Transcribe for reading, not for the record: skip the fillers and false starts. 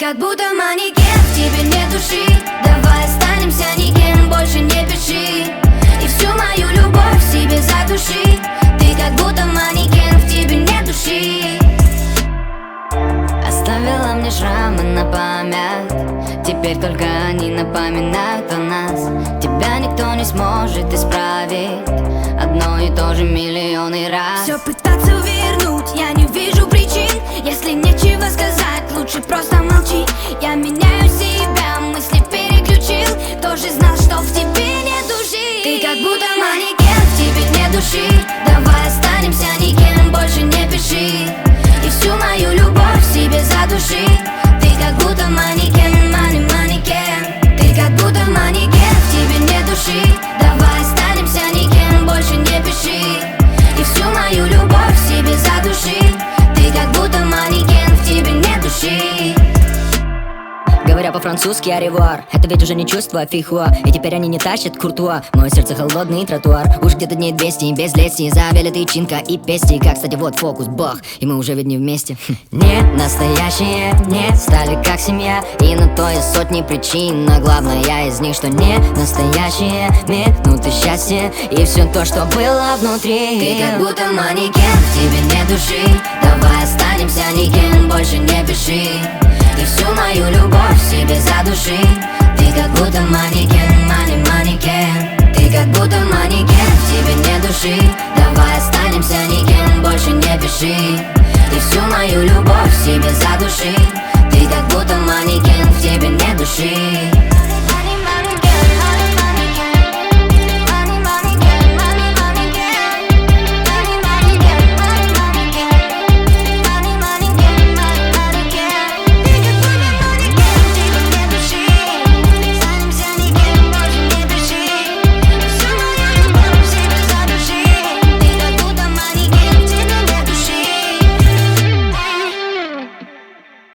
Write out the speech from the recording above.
как будто манекен, в тебе нет души. Давай останемся никем, больше не пиши. И всю мою любовь в себе задуши. Ты как будто манекен, в тебе нет души. Оставила мне шрамы на память, теперь только они напоминают о нас. Тебя никто не сможет исправить, одно и то же миллионы раз. Все пытаться вернуть, я не вижу причин. Если нечего сказать, лучше просто молчи. Я меняю себя, мысли переключил. Кто же знал, что в тебе нет души? Ты как будто манекен, в тебе нет души. Давай останемся никем, больше не пиши. И всю мою любовь в себе задуши. Ты как будто манекен, манекен. Ты как будто манекен, в тебе нет души. Давай останемся никем, больше не пиши. И всю мою любовь в себе задуши. Ты как будто манекен, в тебе нет души. Говоря по-французски аревуар, это ведь уже не чувство, а фихуа. И теперь они не тащат куртуа. Мое сердце холодный тротуар. Уж где-то дней 200 и без лести. Завели тычинка и пести. Как, кстати, вот фокус, бах. И мы уже ведь не вместе. Не настоящие, не стали как семья. И на то есть сотни причин, но главное из них, что не настоящие минуты счастья. И все то, что было внутри. Ты как будто манекен, в тебе нет души. Давай останемся никем, больше не пиши. И всю мою любовь в себе задуши. Ты как будто манекен, манекен. Ты как будто манекен, в тебе нет души. Давай останемся никем, больше не пиши. И всю мою любовь в себе задуши. Ты как будто манекен, в тебе нет души.